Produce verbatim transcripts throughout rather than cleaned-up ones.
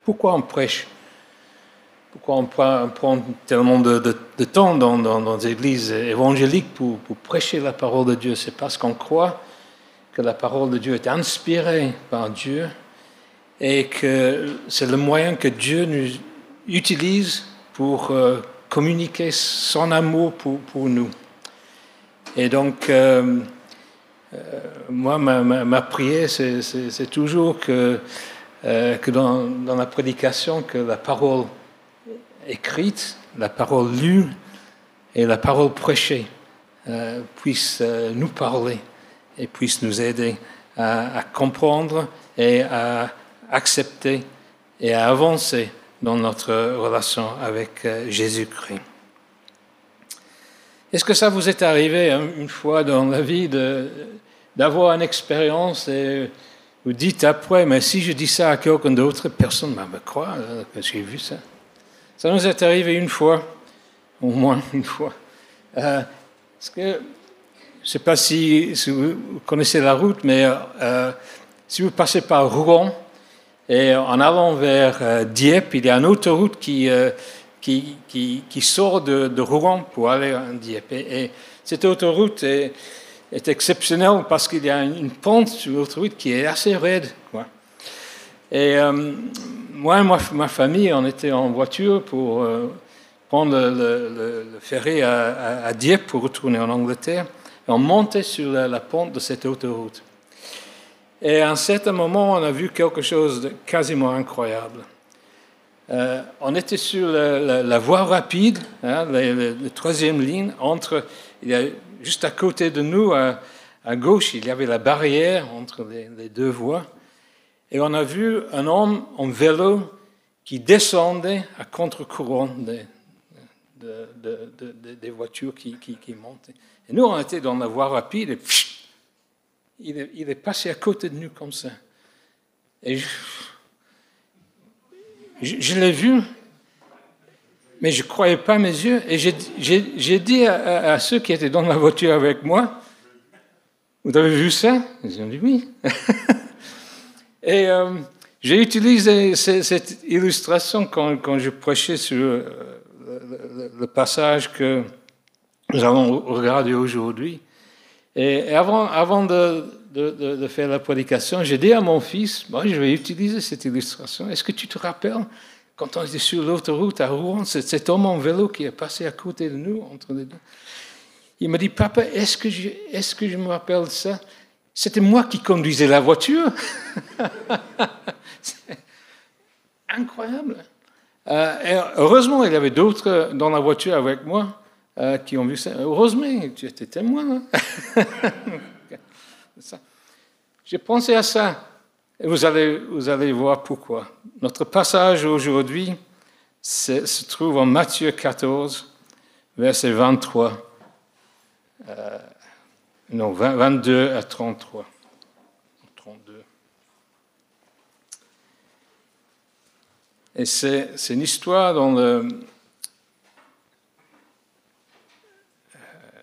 Pourquoi on prêche? Pourquoi on prend, on prend tellement de, de, de temps dans, dans, dans les églises évangéliques pour, pour prêcher la parole de Dieu? C'est parce qu'on croit que la parole de Dieu est inspirée par Dieu et que c'est le moyen que Dieu nous utilise pour euh, communiquer son amour pour, pour nous. Et donc, euh, euh, moi, ma, ma, ma prière, c'est, c'est, c'est toujours que, euh, que dans, dans la prédication, que la parole écrite, la parole lue et la parole prêchée euh, puissent euh, nous parler et puissent nous aider à, à comprendre et à accepter et à avancer dans notre relation avec euh, Jésus-Christ. Est-ce que ça vous est arrivé hein, une fois dans la vie de, d'avoir une expérience et vous dites après, mais si je dis ça à quelqu'un d'autre, personne ne me croit euh, que j'ai vu ça? Ça nous est arrivé une fois, au moins une fois. Euh, parce que, je ne sais pas si, si vous connaissez la route, mais euh, si vous passez par Rouen, et en allant vers euh, Dieppe, il y a une autoroute qui, euh, qui, qui, qui sort de, de Rouen pour aller à Dieppe. Et, et cette autoroute est, est exceptionnelle parce qu'il y a une, une pente sur l'autoroute qui est assez raide, quoi. Et euh, moi et ma, ma famille, on était en voiture pour euh, prendre le, le, le ferry à, à, à Dieppe pour retourner en Angleterre. Et on montait sur la, la pente de cette autoroute. Et à un certain moment, on a vu quelque chose de quasiment incroyable. Euh, on était sur la, la, la voie rapide, hein, la, la, la troisième ligne, entre, il y a, juste à côté de nous, à, à gauche, il y avait la barrière entre les, les deux voies. Et on a vu un homme en vélo qui descendait à contre-courant des, de, de, de, de, des voitures qui, qui, qui montaient. Et nous, on était dans la voie rapide et pfff, il, est, il est passé à côté de nous comme ça. Et je, je, je l'ai vu, mais je ne croyais pas mes yeux. Et j'ai, j'ai, j'ai dit à, à ceux qui étaient dans la voiture avec moi, vous avez vu ça? Ils ont dit oui. Et euh, j'ai utilisé cette illustration quand, quand je prêchais sur le, le, le passage que nous allons regarder aujourd'hui. Et, et avant, avant de, de, de faire la prédication, j'ai dit à mon fils, bon, je vais utiliser cette illustration. Est-ce que tu te rappelles, quand on était sur l'autoroute à Rouen, c'est cet homme en vélo qui est passé à côté de nous, entre les deux. Il m'a dit, papa, est-ce que je, est-ce que je me rappelle de ça? C'était moi qui conduisais la voiture. C'est incroyable. Euh, et heureusement, il y avait d'autres dans la voiture avec moi euh, qui ont vu ça. Heureusement, tu étais témoin. Hein? J'ai pensé à ça. Et vous allez, vous allez voir pourquoi. Notre passage aujourd'hui se trouve en Matthieu quatorze, verset vingt-trois. Euh, Non, vingt-deux à trente-trois. trente-deux. Et c'est, c'est une histoire dans le, euh,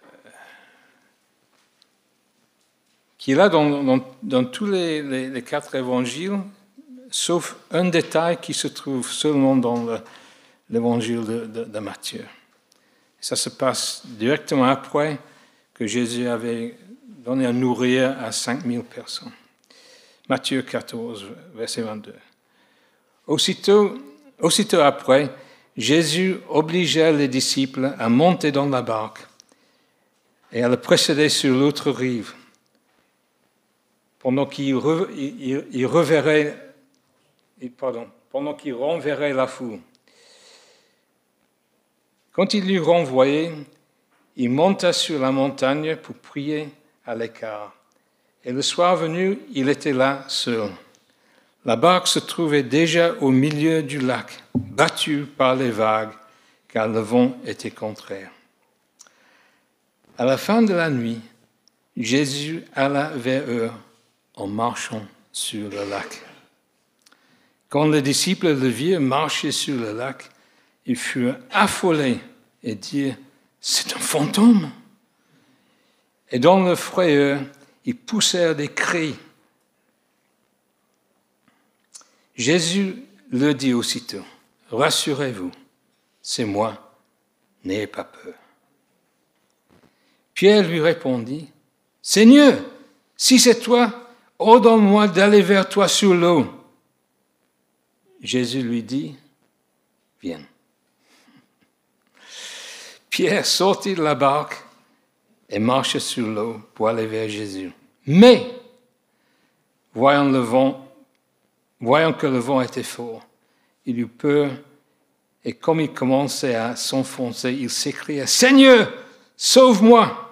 qui est là dans, dans, dans tous les, les, les quatre évangiles, sauf un détail qui se trouve seulement dans le, l'évangile de, de, de Matthieu. Et ça se passe directement après que Jésus avait donné à nourrir à cinq mille personnes. Matthieu quatorze, verset vingt-deux. Aussitôt, aussitôt après, Jésus obligea les disciples à monter dans la barque et à le précéder sur l'autre rive, pendant qu'il, re, il, il reverrait, pardon, pendant qu'il renverrait la foule. Quand il l'eut renvoyé, il monta sur la montagne pour prier à l'écart. Et le soir venu, il était là seul. La barque se trouvait déjà au milieu du lac, battue par les vagues, car le vent était contraire. À la fin de la nuit, Jésus alla vers eux en marchant sur le lac. Quand les disciples le virent marcher sur le lac, ils furent affolés et dirent: c'est un fantôme. Et dans le frayeur, ils poussèrent des cris. Jésus leur dit aussitôt, « Rassurez-vous, c'est moi, n'ayez pas peur. » Pierre lui répondit, « Seigneur, si c'est toi, ordonne-moi d'aller vers toi sur l'eau. » Jésus lui dit, « Viens. » Pierre sortit de la barque et marcha sur l'eau pour aller vers Jésus. Mais, voyant le vent, voyant que le vent était fort, il eut peur et comme il commençait à s'enfoncer, il s'écria, « Seigneur, sauve-moi !»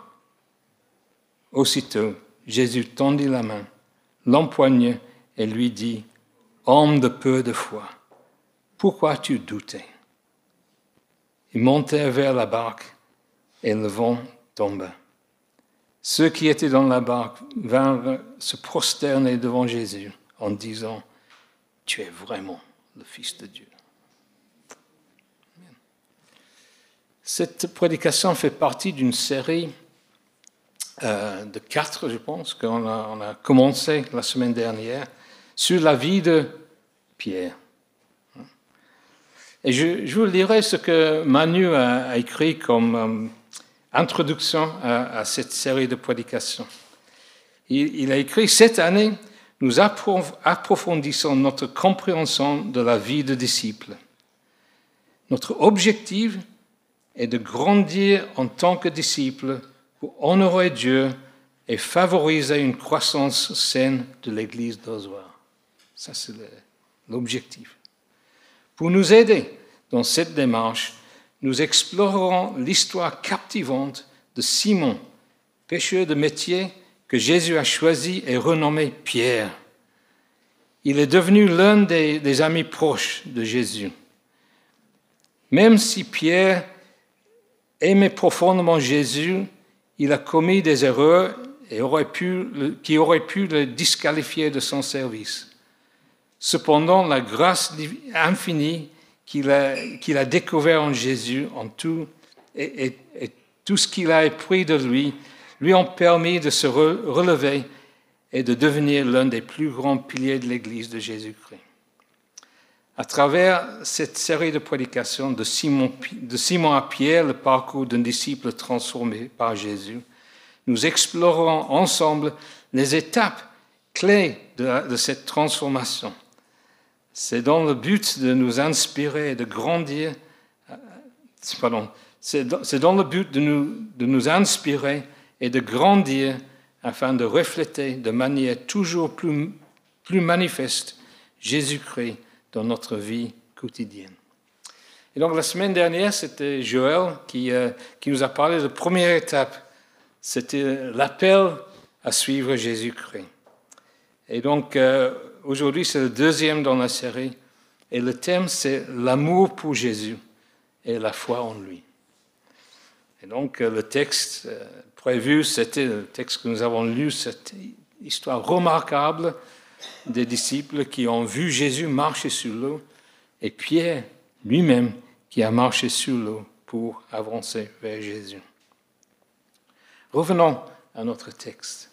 Aussitôt, Jésus tendit la main, l'empoigna et lui dit, « Homme de peu de foi, pourquoi as-tu douté ?» Ils montèrent vers la barque et le vent tomba. Ceux qui étaient dans la barque vinrent se prosterner devant Jésus en disant, « Tu es vraiment le Fils de Dieu. » Cette prédication fait partie d'une série euh, de quatre, je pense, qu'on a, on a commencé la semaine dernière, sur la vie de Pierre. Et je, je vous lirai ce que Manu a, a écrit comme euh, introduction à, à cette série de prédications. Il, il a écrit « Cette année, nous approfondissons notre compréhension de la vie de disciple. Notre objectif est de grandir en tant que disciple pour honorer Dieu et favoriser une croissance saine de l'Église d'Ozoir. » Ça, c'est l'objectif. Pour nous aider dans cette démarche, nous explorerons l'histoire captivante de Simon, pêcheur de métier que Jésus a choisi et renommé Pierre. Il est devenu l'un des, des amis proches de Jésus. Même si Pierre aimait profondément Jésus, il a commis des erreurs et aurait pu, qui auraient pu le disqualifier de son service. Cependant, la grâce infinie qu'il a, qu'il a découverte en Jésus, en tout, et, et, et tout ce qu'il a appris de lui, lui ont permis de se relever et de devenir l'un des plus grands piliers de l'Église de Jésus-Christ. À travers cette série de prédications de Simon, de Simon à Pierre, le parcours d'un disciple transformé par Jésus, nous explorerons ensemble les étapes clés de, la, de cette transformation. C'est dans le but de nous inspirer et de grandir, pardon, c'est dans, c'est dans le but de nous, de nous inspirer et de grandir afin de refléter de manière toujours plus, plus manifeste Jésus-Christ dans notre vie quotidienne. Et donc la semaine dernière, c'était Joël qui, euh, qui nous a parlé de la première étape. C'était l'appel à suivre Jésus-Christ. Et donc euh, aujourd'hui, c'est le deuxième dans la série. Et le thème, c'est l'amour pour Jésus et la foi en lui. Et donc euh, le texte euh, prévu, c'était le texte que nous avons lu, cette histoire remarquable des disciples qui ont vu Jésus marcher sur l'eau et Pierre lui-même qui a marché sur l'eau pour avancer vers Jésus. Revenons à notre texte.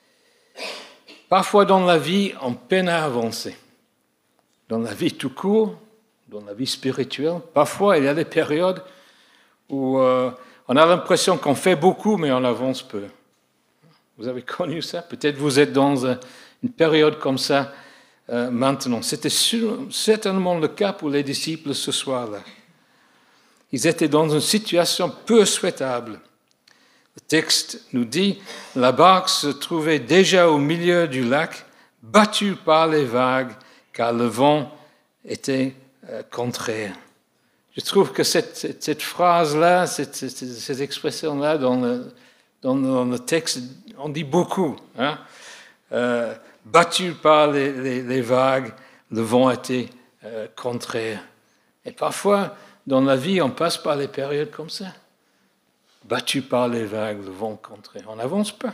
Parfois dans la vie, on peine à avancer. Dans la vie tout court, dans la vie spirituelle, parfois il y a des périodes où euh, on a l'impression qu'on fait beaucoup, mais on avance peu. Vous avez connu ça? Peut-être vous êtes dans une période comme ça euh, maintenant. C'était sûr, certainement le cas pour les disciples ce soir-là. Ils étaient dans une situation peu souhaitable. Le texte nous dit « La barque se trouvait déjà au milieu du lac, battue par les vagues, car le vent était euh, contraire. » Je trouve que cette, cette, cette phrase-là, cette, cette, cette expression-là dans le, dans, le, dans le texte, on dit beaucoup. Hein? Euh, battu par les, les, les vagues, le vent était euh, contraire. Et parfois, dans la vie, on passe par les périodes comme ça. Battu par les vagues, le vent contraire. On n'avance pas.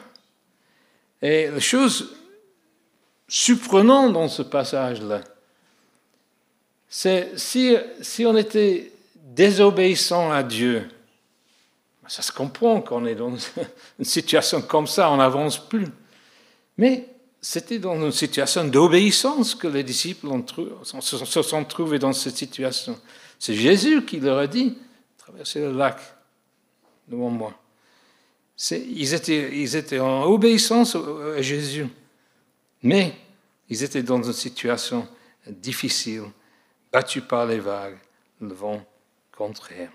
Et la chose surprenante dans ce passage-là, c'est si, si on était désobéissant à Dieu, ça se comprend qu'on est dans une situation comme ça, on n'avance plus. Mais c'était dans une situation d'obéissance que les disciples ont trou- se sont trouvés dans cette situation. C'est Jésus qui leur a dit, traversez le lac devant moi. C'est, ils, étaient, ils étaient en obéissance à Jésus, mais ils étaient dans une situation difficile, battus par les vagues, le vent contraire.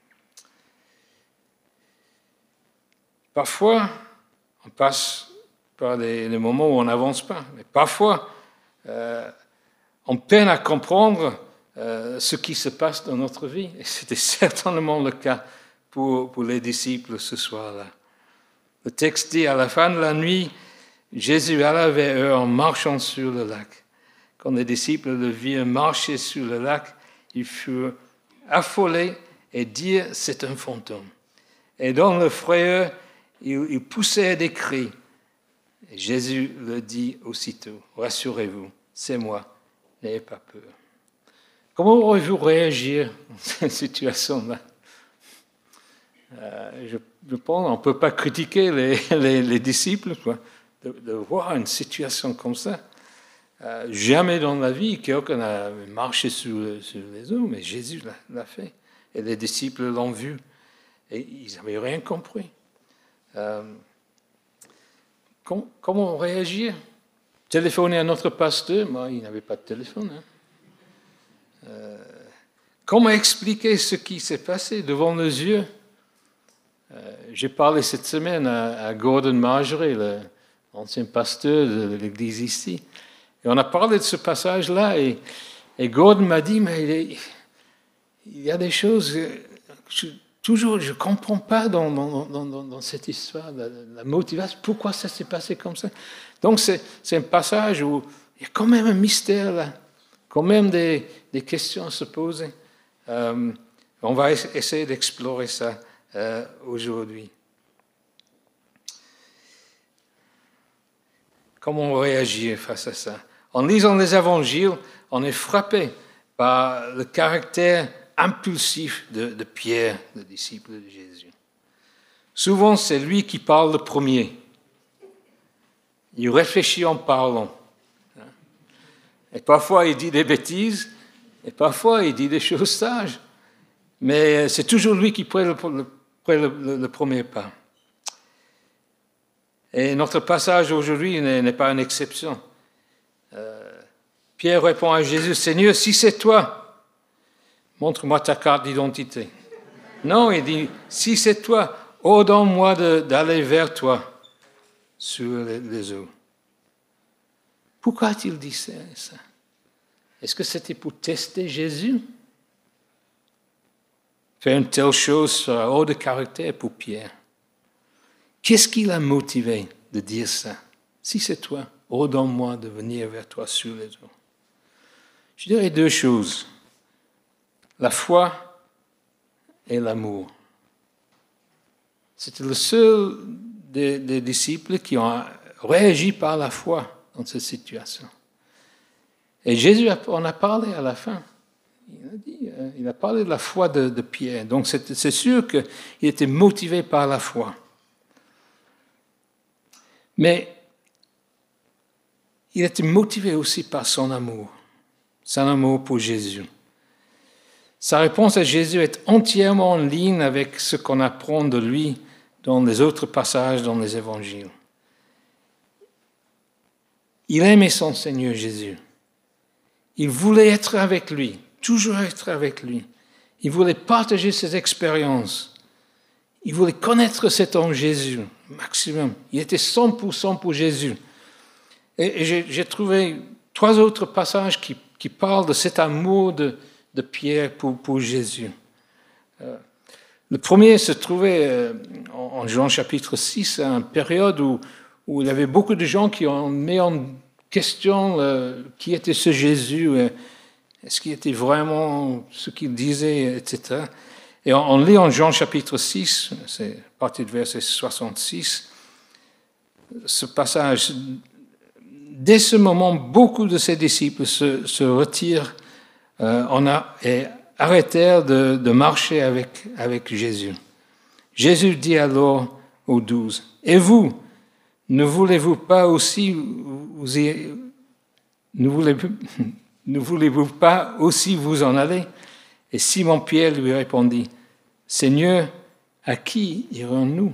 Parfois, on passe par des, des moments où on n'avance pas, mais parfois, euh, on peine à comprendre euh, ce qui se passe dans notre vie. Et c'était certainement le cas pour, pour les disciples ce soir-là. Le texte dit, à la fin de la nuit, Jésus alla vers eux en marchant sur le lac. Quand les disciples le virent marcher sur le lac, ils furent affolés et dirent, c'est un fantôme. Et dans le frayeur, ils, ils poussèrent des cris. Et Jésus leur dit aussitôt, rassurez-vous, c'est moi, n'ayez pas peur. Comment aurez-vous réagi dans cette situation-là? Euh, je, je pense qu'on ne peut pas critiquer les, les, les disciples, quoi, de, de voir une situation comme ça. Euh, jamais dans la vie, quelqu'un a marché sur, sur les eaux, mais Jésus l'a, l'a fait. Et les disciples l'ont vu. Et ils n'avaient rien compris. Euh, com- comment réagir? Téléphoner à notre pasteur? Moi, il n'avait pas de téléphone. Hein. Euh, comment expliquer ce qui s'est passé devant nos yeux? Euh, j'ai parlé cette semaine à, à Gordon Marjorie, l'ancien pasteur de l'église ici. Et on a parlé de ce passage-là, et, et Gordon m'a dit, mais il, est, il y a des choses que je, toujours je ne comprends pas dans, dans, dans, dans cette histoire, la, la motivation, pourquoi ça s'est passé comme ça. Donc c'est, c'est un passage où il y a quand même un mystère là, quand même des, des questions à se poser. Euh, on va essayer d'explorer ça euh, aujourd'hui. Comment réagir face à ça? En lisant les évangiles, on est frappé par le caractère impulsif de, de Pierre, le disciple de Jésus. Souvent, c'est lui qui parle le premier. Il réfléchit en parlant. Et parfois, il dit des bêtises, et parfois, il dit des choses sages. Mais c'est toujours lui qui prend le, le, le, le premier pas. Et notre passage aujourd'hui n'est, n'est pas une exception. Euh, Pierre répond à Jésus, « Seigneur, si c'est toi, montre-moi ta carte d'identité. » Non, il dit, « Si c'est toi, ordonne-moi de, d'aller vers toi sur les, les eaux. » Pourquoi a-t-il dit ça? Est-ce que c'était pour tester Jésus? Faire une telle chose sera hors de caractère pour Pierre. Qu'est-ce qui l'a motivé de dire ça? Si c'est toi, ordonne-moi de venir vers toi sur les eaux. Je dirais deux choses. La foi et l'amour. C'était le seul des, des disciples qui ont réagi par la foi dans cette situation. Et Jésus en a parlé à la fin. Il a, dit, il a parlé de la foi de, de Pierre. Donc c'est, c'est sûr qu'il était motivé par la foi. Mais il était motivé aussi par son amour, son amour pour Jésus. Sa réponse à Jésus est entièrement en ligne avec ce qu'on apprend de lui dans les autres passages dans les évangiles. Il aimait son Seigneur Jésus. Il voulait être avec lui, toujours être avec lui. Il voulait partager ses expériences. Il voulait connaître cet homme Jésus, maximum. Il était cent pour cent pour Jésus. Et, et j'ai, j'ai trouvé trois autres passages qui, qui parlent de cet amour de, de Pierre pour, pour Jésus. Euh, le premier se trouvait euh, en, en Jean chapitre six, à une période où, où il y avait beaucoup de gens qui ont mis en question euh, qui était ce Jésus, euh, est-ce qu'il était vraiment ce qu'il disait, et cetera. Et on, on lit en Jean chapitre six, c'est à partir du verset soixante-six, ce passage. Dès ce moment, beaucoup de ses disciples se, se retirent euh, on a, et arrêtèrent de, de marcher avec, avec Jésus. Jésus dit alors aux douze, « Et vous, ne voulez-vous pas aussi vous y, ne voulez-vous, ne voulez-vous pas aussi vous en aller? Et Simon-Pierre lui répondit, Seigneur, à qui irons-nous?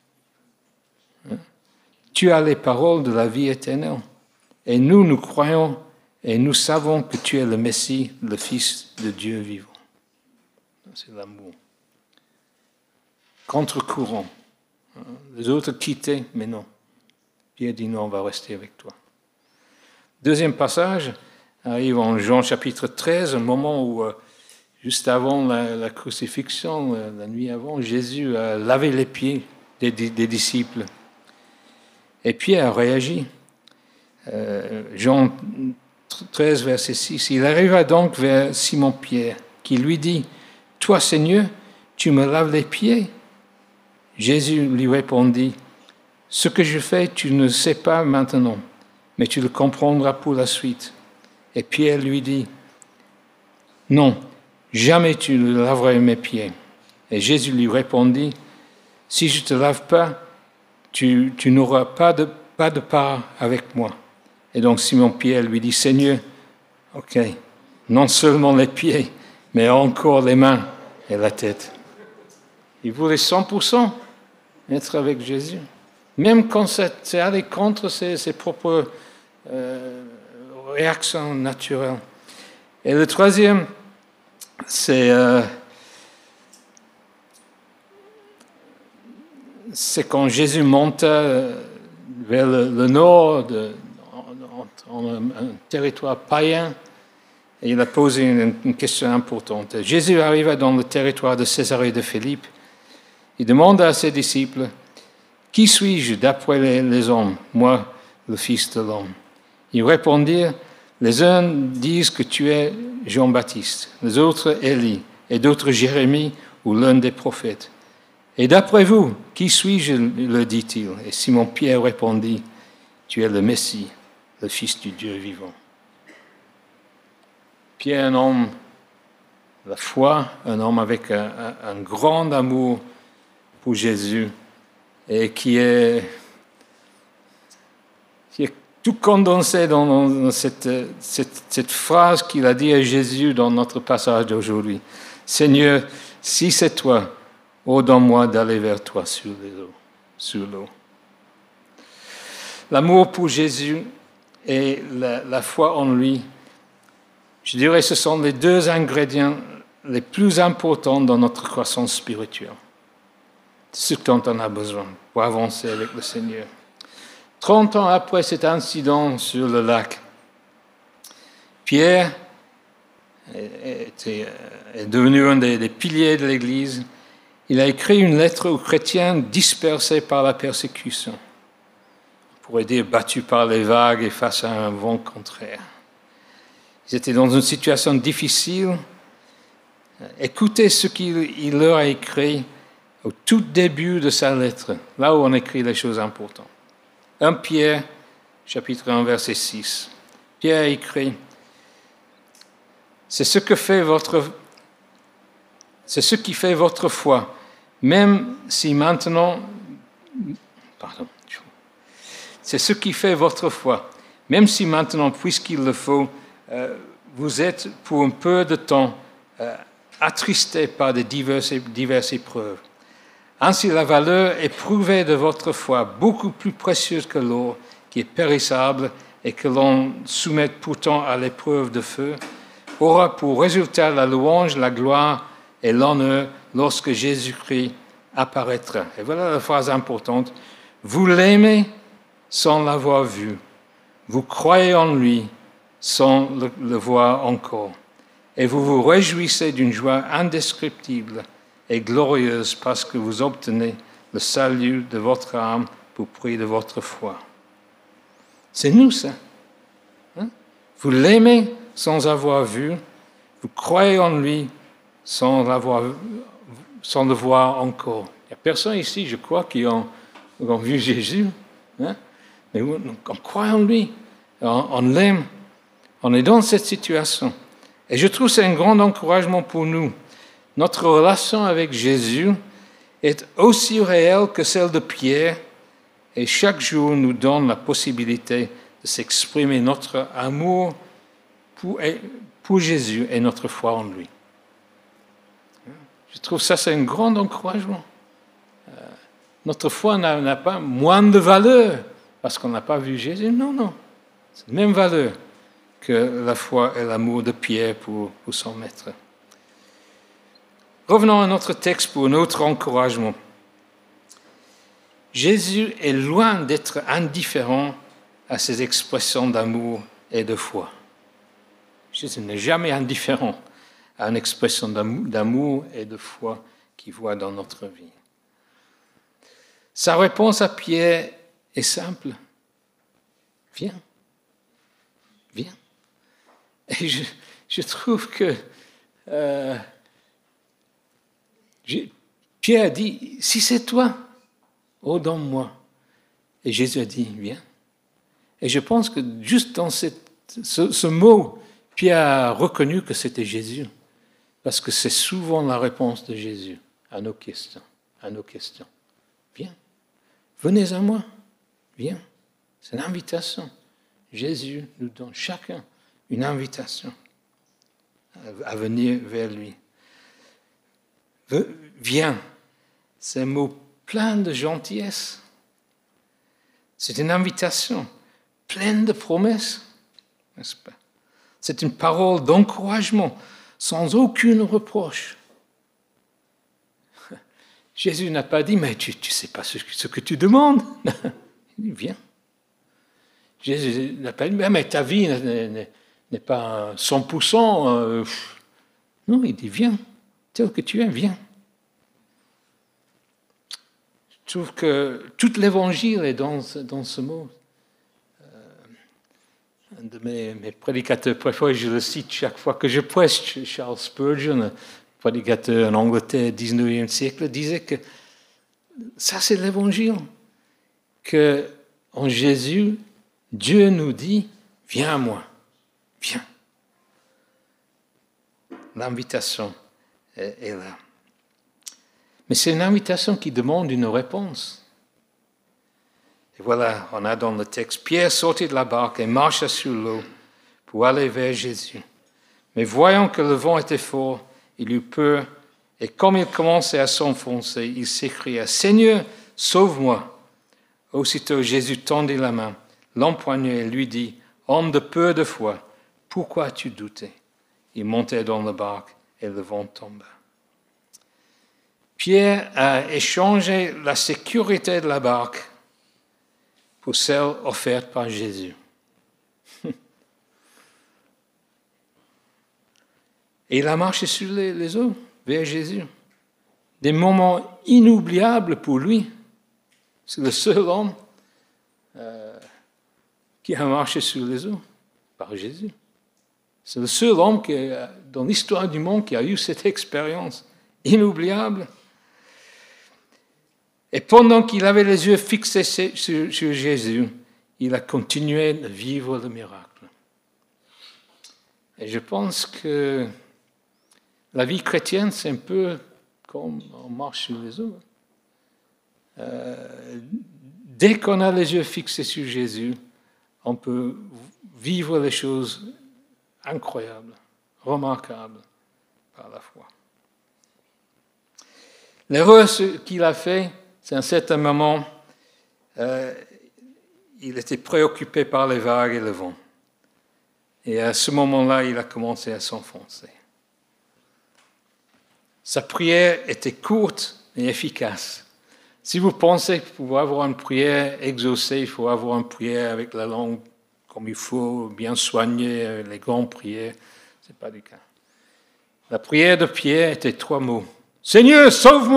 Tu as les paroles de la vie éternelle. Et nous, nous croyons et nous savons que tu es le Messie, le Fils de Dieu vivant. C'est l'amour. Contre-courant. Les autres quittaient, mais non. Pierre dit non, on va rester avec toi. Deuxième passage arrive en Jean chapitre treize, un moment où, euh, juste avant la, la crucifixion, euh, la nuit avant, Jésus a lavé les pieds des, des disciples. Et Pierre a réagi. Euh, Jean treize, verset six. Il arriva donc vers Simon-Pierre, qui lui dit, « Toi, Seigneur, tu me laves les pieds ?» Jésus lui répondit, « Ce que je fais, tu ne sais pas maintenant, mais tu le comprendras pour la suite. » Et Pierre lui dit, « Non, jamais tu ne laveras mes pieds. » Et Jésus lui répondit, « Si je ne te lave pas, tu, tu n'auras pas de, pas de part avec moi. » Et donc Simon-Pierre lui dit, « Seigneur, ok, non seulement les pieds, mais encore les mains et la tête. » Il voulait cent pour cent être avec Jésus. Même quand c'est allé contre ses, ses propres euh, réactions naturelles. Et le troisième, c'est, euh, c'est quand Jésus monta vers le, le nord, de, en, en un, un territoire païen, et il a posé une, une question importante. Jésus arriva dans le territoire de Césarée de Philippe. Il demanda à ses disciples, « Qui suis-je d'après les, les hommes, moi, le Fils de l'homme ?» Ils répondirent, « Les uns disent que tu es Jean-Baptiste, les autres Élie, et d'autres Jérémie ou l'un des prophètes. Et d'après vous, qui suis-je » le dit-il. Et Simon-Pierre répondit, « Tu es le Messie, le Fils du Dieu vivant. » Pierre, un homme de la foi, un homme avec un, un, un grand amour pour Jésus, et qui est, qui est tout condensé dans, dans cette, cette, cette phrase qu'il a dit à Jésus dans notre passage d'aujourd'hui. « Seigneur, si c'est toi, ordonne-moi d'aller vers toi sur l'eau. » Sur l'eau. L'amour pour Jésus et la, la foi en lui, je dirais que ce sont les deux ingrédients les plus importants dans notre croissance spirituelle. C'est ce dont on a besoin pour avancer avec le Seigneur. Trente ans après cet incident sur le lac, Pierre était, est devenu un des, des piliers de l'Église. Il a écrit une lettre aux chrétiens dispersés par la persécution. On pourrait dire battus par les vagues et face à un vent contraire. Ils étaient dans une situation difficile. Écoutez ce qu'il leur a écrit au tout début de sa lettre, là où on écrit les choses importantes. un Pierre, chapitre un, verset six. Pierre a écrit, « C'est ce que fait votre, c'est ce qui fait votre foi, même si maintenant, pardon, c'est ce qui fait votre foi, même si maintenant, puisqu'il le faut, euh, vous êtes pour un peu de temps euh, attristés par de diverses, diverses épreuves. Ainsi, la valeur éprouvée de votre foi, beaucoup plus précieuse que l'or, qui est périssable et que l'on soumet pourtant à l'épreuve de feu, aura pour résultat la louange, la gloire et l'honneur lorsque Jésus-Christ apparaîtra. Et voilà la phrase importante. Vous l'aimez sans l'avoir vu. Vous croyez en lui sans le, le voir encore. Et vous vous réjouissez d'une joie indescriptible et glorieuse parce que vous obtenez le salut de votre âme pour prix de votre foi. C'est nous, ça. Hein? Vous l'aimez sans avoir vu. Vous croyez en lui sans, l'avoir, sans le voir encore. Il n'y a personne ici, je crois, qui ont, ont vu Jésus. Hein? Mais on croit en lui. On, on l'aime. On est dans cette situation. Et je trouve que c'est un grand encouragement pour nous. Notre relation avec Jésus est aussi réelle que celle de Pierre et chaque jour nous donne la possibilité de s'exprimer notre amour pour, pour Jésus et notre foi en lui. Je trouve ça, c'est un grand encouragement. Euh, notre foi n'a, n'a pas moins de valeur parce qu'on n'a pas vu Jésus. Non, non. C'est la même valeur que la foi et l'amour de Pierre pour, pour son maître. Revenons à notre texte pour un autre encouragement. Jésus est loin d'être indifférent à ces expressions d'amour et de foi. Jésus n'est jamais indifférent à une expression d'amour et de foi qu'il voit dans notre vie. Sa réponse à Pierre est simple. Viens. Viens. Et je, je trouve que euh, je, Pierre a dit, si c'est toi, oh, donne-moi. Et Jésus a dit, viens. Et je pense que juste dans cette, ce, ce mot, Pierre a reconnu que c'était Jésus. Parce que c'est souvent la réponse de Jésus à nos questions. À nos questions. Viens. Venez à moi. Viens. C'est une invitation. Jésus nous donne chacun une invitation à venir vers lui. Viens. C'est un mot plein de gentillesse. C'est une invitation pleine de promesses, n'est-ce pas? C'est une parole d'encouragement sans aucune reproche. Jésus n'a pas dit, mais tu ne sais pas ce, ce que tu demandes. Il dit, viens. Jésus n'a pas dit, mais ta vie n'est, n'est, n'est pas cent pour cent. Euh, non, il dit, viens, tel que tu es, viens. Je trouve que tout l'évangile est dans, dans ce mot. Un de mes, mes prédicateurs préférés, je le cite chaque fois que je prêche, Charles Spurgeon, prédicateur en Angleterre du dix-neuvième siècle, disait que ça c'est l'évangile, que en Jésus, Dieu nous dit, viens à moi, viens. L'invitation est, est là. Mais c'est une invitation qui demande une réponse. Et voilà, on a dans le texte, Pierre sortit de la barque et marcha sur l'eau pour aller vers Jésus. Mais voyant que le vent était fort, il eut peur, et comme il commençait à s'enfoncer, il s'écria, « Seigneur, sauve-moi !» Aussitôt Jésus tendit la main, l'empoigna et lui dit, « Homme de peu de foi, pourquoi as-tu douté ?» Il montait dans la barque et le vent tomba. Pierre a échangé la sécurité de la barque pour celle offerte par Jésus. Et il a marché sur les, les eaux vers Jésus. Des moments inoubliables pour lui. C'est le seul homme euh, qui a marché sur les eaux par Jésus. C'est le seul homme qui, dans l'histoire du monde qui a eu cette expérience inoubliable. Et pendant qu'il avait les yeux fixés sur, sur Jésus, il a continué de vivre le miracle. Et je pense que la vie chrétienne, c'est un peu comme on marche sur les eaux. Euh, dès qu'on a les yeux fixés sur Jésus, on peut vivre les choses incroyables, remarquables par la foi. L'erreur qu'il a fait, c'est à un certain moment, euh, il était préoccupé par les vagues et le vent. Et à ce moment-là, il a commencé à s'enfoncer. Sa prière était courte et efficace. Si vous pensez que pour avoir une prière exaucée, il faut avoir une prière avec la langue comme il faut, bien soignée, les grandes prières, ce n'est pas du cas. La prière de Pierre était trois mots. « Seigneur, sauve-moi !»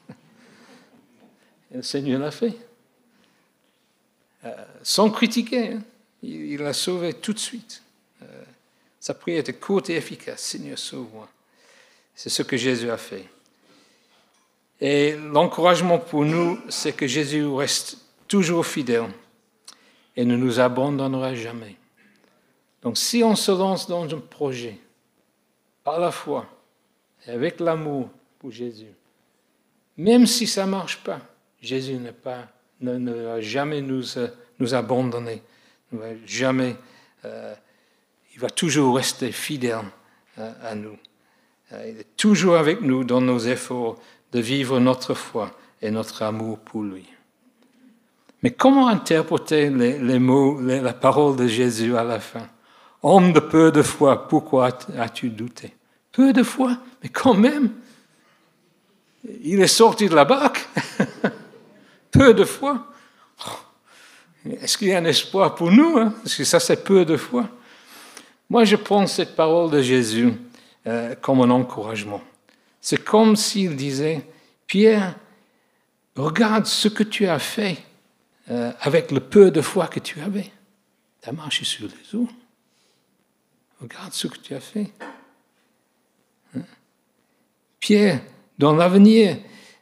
Et le Seigneur l'a fait. Euh, sans critiquer, hein. il, il l'a sauvé tout de suite. Euh, sa prière était courte et efficace. Seigneur, sauve-moi. C'est ce que Jésus a fait. Et l'encouragement pour nous, c'est que Jésus reste toujours fidèle et ne nous abandonnera jamais. Donc si on se lance dans un projet, par la foi et avec l'amour pour Jésus, même si ça ne marche pas, Jésus n'est pas ne, ne va jamais nous, nous abandonner. Ne va jamais, euh, il va toujours rester fidèle euh, à nous. Euh, il est toujours avec nous dans nos efforts de vivre notre foi et notre amour pour lui. Mais comment interpréter les, les mots, les, la parole de Jésus à la fin? Homme de peu de foi, pourquoi as-tu douté? Peu de foi, mais quand même, il est sorti de la barque. Peu de foi. Est-ce qu'il y a un espoir pour nous, hein? Parce que ça, c'est peu de foi. Moi, je prends cette parole de Jésus euh, comme un encouragement. C'est comme s'il disait, Pierre, regarde ce que tu as fait euh, avec le peu de foi que tu avais. Tu as marché sur les eaux. Regarde ce que tu as fait. Hein? Pierre, dans l'avenir,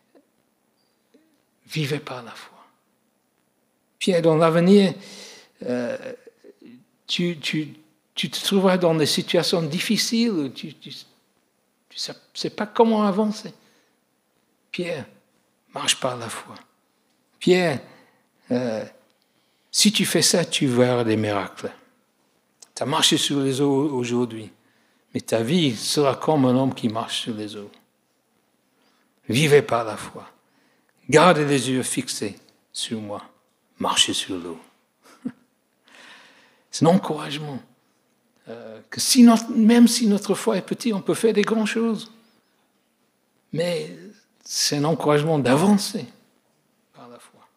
vivez par la foi. Pierre, dans l'avenir, euh, tu, tu, tu te trouveras dans des situations difficiles, tu ne sais, sais pas comment avancer. Pierre, marche par la foi. Pierre, euh, si tu fais ça, tu verras des miracles. Tu as marché sur les eaux aujourd'hui, mais ta vie sera comme un homme qui marche sur les eaux. Vivez par la foi. Gardez les yeux fixés sur moi. Marchez sur l'eau. C'est un encouragement. Euh, que si notre, même si notre foi est petite, on peut faire des grandes choses. Mais c'est un encouragement d'avancer par la foi.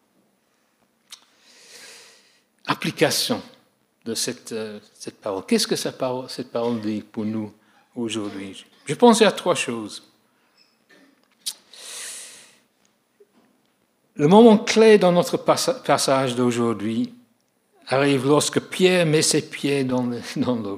Application de cette, euh, cette parole. Qu'est-ce que cette parole, cette parole dit pour nous aujourd'hui? Je pense à trois choses. Le moment clé dans notre passage d'aujourd'hui arrive lorsque Pierre met ses pieds dans, le, dans l'eau.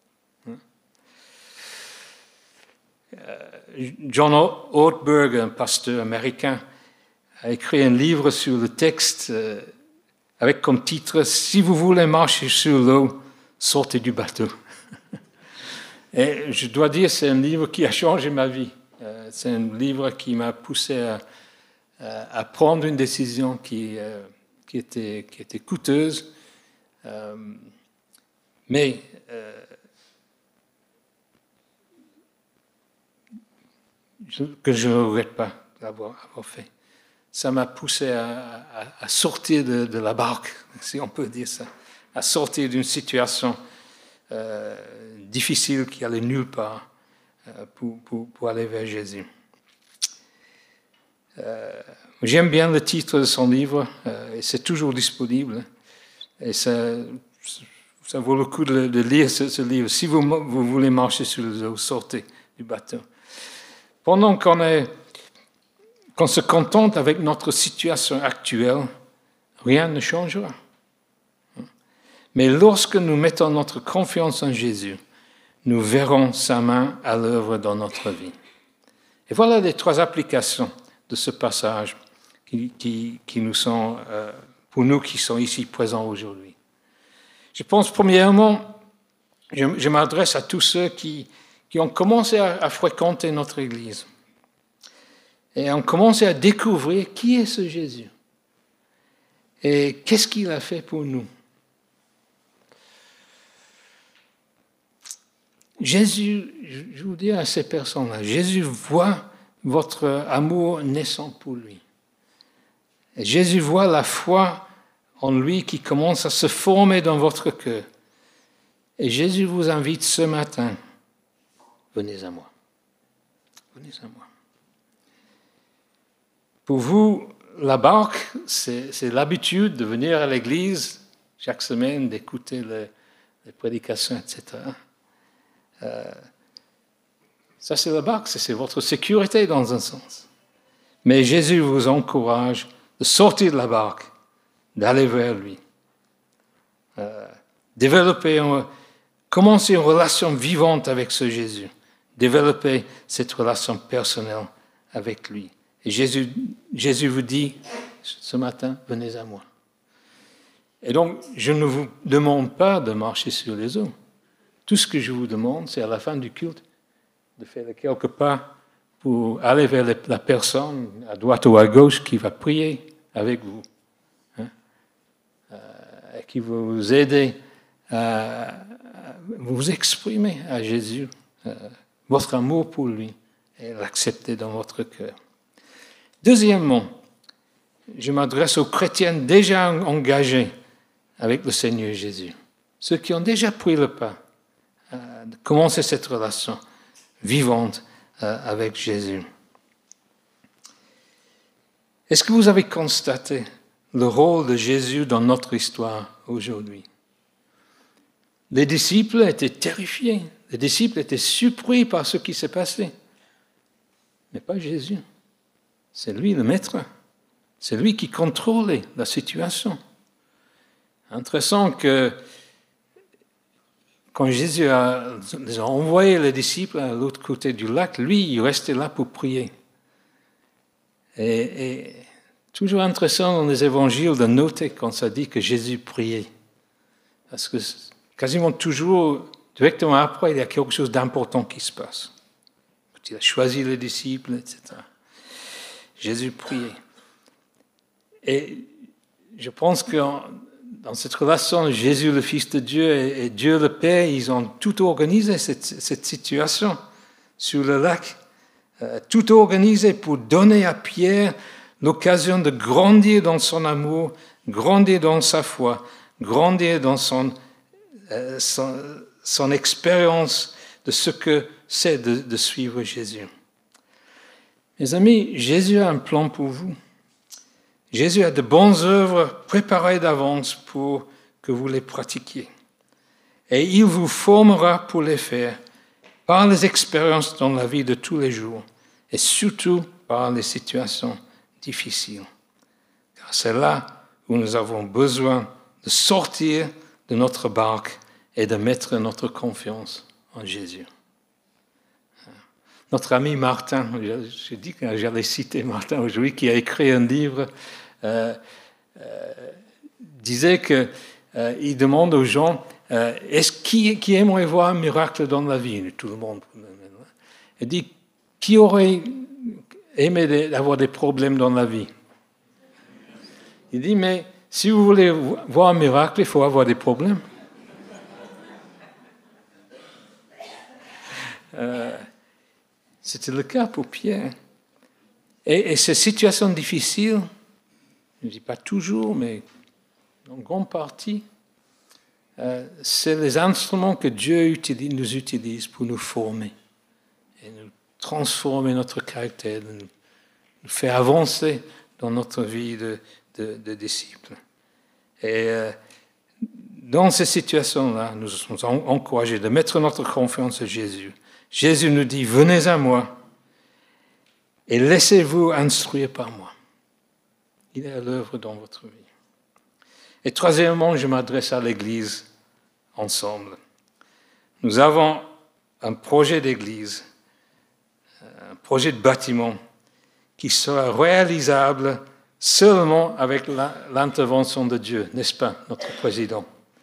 John Ortberg, un pasteur américain, a écrit un livre sur le texte avec comme titre « Si vous voulez marcher sur l'eau, sortez du bateau ». Et je dois dire, c'est un livre qui a changé ma vie. C'est un livre qui m'a poussé à à prendre une décision qui, euh, qui, était, qui était coûteuse, euh, mais euh, je, que je ne regrette pas d'avoir avoir fait. Ça m'a poussé à, à, à sortir de, de la barque, si on peut dire ça, à sortir d'une situation euh, difficile qui allait nulle part euh, pour, pour, pour aller vers Jésus. Euh, j'aime bien le titre de son livre, euh, et c'est toujours disponible. Et ça, ça vaut le coup de, de lire ce, ce livre. Si vous, vous voulez marcher sur les eaux, sortez du bateau. Pendant qu'on, est, qu'on se contente avec notre situation actuelle, rien ne changera. Mais lorsque nous mettons notre confiance en Jésus, nous verrons sa main à l'œuvre dans notre vie. Et voilà les trois applications de ce passage qui, qui, qui nous sont, euh, pour nous qui sommes ici présents aujourd'hui. Je pense premièrement, je, je m'adresse à tous ceux qui, qui ont commencé à, à fréquenter notre Église et ont commencé à découvrir qui est ce Jésus et qu'est-ce qu'il a fait pour nous. Jésus, je vous dis à ces personnes-là, Jésus voit votre amour naissant pour lui. Et Jésus voit la foi en lui qui commence à se former dans votre cœur. Et Jésus vous invite ce matin, venez à moi. Venez à moi. Pour vous, la barque, c'est, c'est l'habitude de venir à l'église chaque semaine, d'écouter les, les prédications, et cetera. Euh, Ça, c'est la barque, c'est votre sécurité dans un sens. Mais Jésus vous encourage de sortir de la barque, d'aller vers lui. Euh, développer, un, commencer une relation vivante avec ce Jésus. Développer cette relation personnelle avec lui. Et Jésus, Jésus vous dit, ce matin, venez à moi. Et donc, je ne vous demande pas de marcher sur les eaux. Tout ce que je vous demande, c'est à la fin du culte, de faire quelques pas pour aller vers la personne à droite ou à gauche qui va prier avec vous qui va vous aider à vous exprimer à Jésus, euh, votre amour pour lui, et l'accepter dans votre cœur. Deuxièmement, je m'adresse aux chrétiens déjà engagés avec le Seigneur Jésus, ceux qui ont déjà pris le pas euh, de commencer cette relation vivante euh, avec Jésus. Est-ce que vous avez constaté le rôle de Jésus dans notre histoire aujourd'hui? Les disciples étaient terrifiés, les disciples étaient surpris par ce qui s'est passé. Mais pas Jésus. C'est lui le maître. C'est lui qui contrôlait la situation. Intéressant que quand Jésus a, a envoyé les disciples à l'autre côté du lac, lui, il restait là pour prier. Et, et toujours intéressant dans les évangiles de noter quand ça dit que Jésus priait. Parce que quasiment toujours, directement après, il y a quelque chose d'important qui se passe. Il a choisi les disciples, et cetera. Jésus priait. Et je pense que dans cette relation, Jésus, le Fils de Dieu, et Dieu le Père, ils ont tout organisé, cette, cette situation sur le lac. Euh, tout organisé pour donner à Pierre l'occasion de grandir dans son amour, grandir dans sa foi, grandir dans son, euh, son, son expérience de ce que c'est de, de suivre Jésus. Mes amis, Jésus a un plan pour vous. Jésus a de bonnes œuvres préparées d'avance pour que vous les pratiquiez. Et il vous formera pour les faire par les expériences dans la vie de tous les jours et surtout par les situations difficiles. Car c'est là où nous avons besoin de sortir de notre barque et de mettre notre confiance en Jésus. Notre ami Martin, j'ai dit que j'allais citer Martin aujourd'hui, qui a écrit un livre, euh, euh, disait qu'il euh, demande aux gens, euh, est-ce qui, qui aimerait voir un miracle dans la vie? Tout le monde. Il dit, qui aurait aimé avoir des problèmes dans la vie? Il dit, mais si vous voulez voir un miracle, il faut avoir des problèmes. Euh, C'était le cas pour Pierre. Et, et ces situations difficiles, je ne dis pas toujours, mais en grande partie, euh, c'est les instruments que Dieu utilise, nous utilise pour nous former et nous transformer notre caractère, nous, nous faire avancer dans notre vie de, de, de disciples. Et euh, dans ces situations-là, nous sommes encouragés de mettre notre confiance en Jésus. Jésus nous dit, venez à moi et laissez-vous instruire par moi. Il est à l'œuvre dans votre vie. Et troisièmement, je m'adresse à l'Église ensemble. Nous avons un projet d'Église, un projet de bâtiment qui sera réalisable seulement avec l'intervention de Dieu, n'est-ce pas, notre président?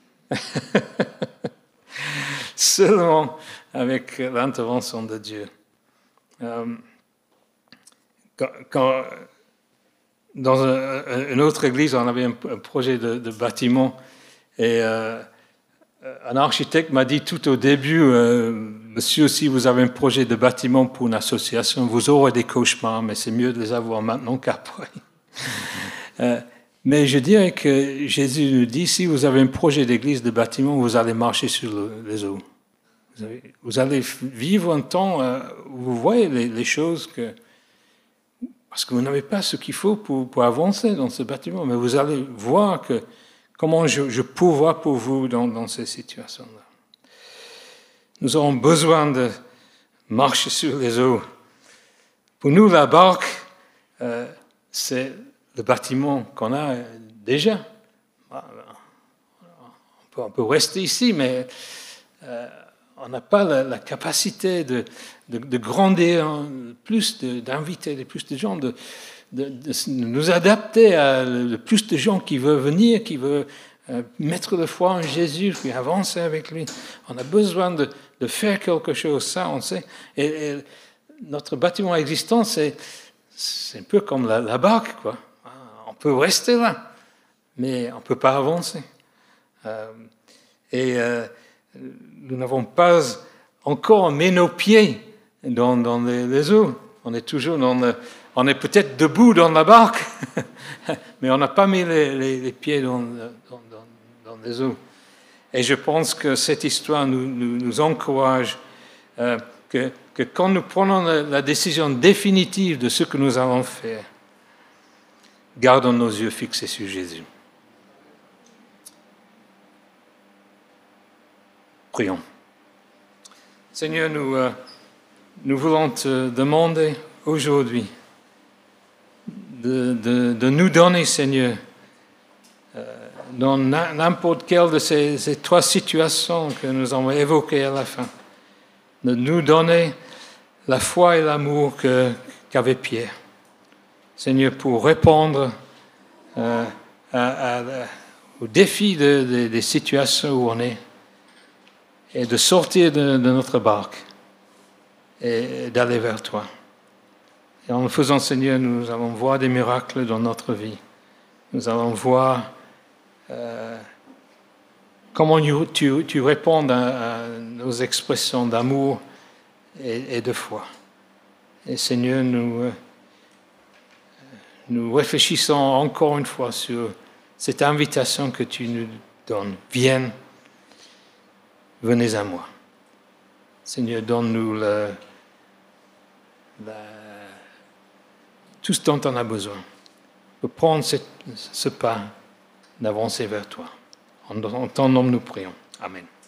Seulement avec l'intervention de Dieu. Euh, quand, quand, dans un, une autre église, on avait un, un projet de, de bâtiment et euh, un architecte m'a dit tout au début, euh, monsieur, si vous avez un projet de bâtiment pour une association, vous aurez des cauchemars, mais c'est mieux de les avoir maintenant qu'après. euh, mais je dirais que Jésus nous dit, si vous avez un projet d'église de bâtiment, vous allez marcher sur le, les eaux. Vous, avez, vous allez vivre un temps euh, où vous voyez les, les choses que... Parce que vous n'avez pas ce qu'il faut pour, pour avancer dans ce bâtiment, mais vous allez voir que comment je, je pourvois pour vous dans, dans ces situations-là. Nous aurons besoin de marcher sur les eaux. Pour nous, la barque, euh, c'est le bâtiment qu'on a déjà. On peut, on peut rester ici, mais euh, on n'a pas la, la capacité de, de, de grandir plus, de, d'inviter plus de gens, de, de, de nous adapter à le plus de gens qui veulent venir, qui veulent euh, mettre le foi en Jésus, puis avancer avec lui. On a besoin de, de faire quelque chose, ça, on sait. Et, et notre bâtiment existant, c'est, c'est un peu comme la, la barque, quoi. On peut rester là, mais on ne peut pas avancer. Euh, et euh, nous n'avons pas encore mis nos pieds dans, dans les, les eaux. On est toujours dans le, on est peut-être debout dans la barque, mais on n'a pas mis les, les, les pieds dans, dans, dans, dans les eaux. Et je pense que cette histoire nous, nous, nous encourage euh, que, que quand nous prenons la, la décision définitive de ce que nous allons faire, gardons nos yeux fixés sur Jésus. Prions. Seigneur, nous, euh, nous voulons te demander aujourd'hui de, de, de nous donner, Seigneur, euh, dans n'importe quelle de ces, ces trois situations que nous avons évoquées à la fin, de nous donner la foi et l'amour que, qu'avait Pierre. Seigneur, pour répondre euh, à, à, au défi de, de, des situations où on est, et de sortir de, de notre barque et d'aller vers toi. Et en le faisant, Seigneur, nous allons voir des miracles dans notre vie. Nous allons voir euh, comment tu, tu réponds à, à nos expressions d'amour et, et de foi. Et Seigneur, nous, euh, nous réfléchissons encore une fois sur cette invitation que tu nous donnes. Viens. Venez à moi. Seigneur, donne-nous le, le, tout ce dont on a besoin pour prendre cette, ce pas d'avancer vers toi. En ton nom, nous prions. Amen.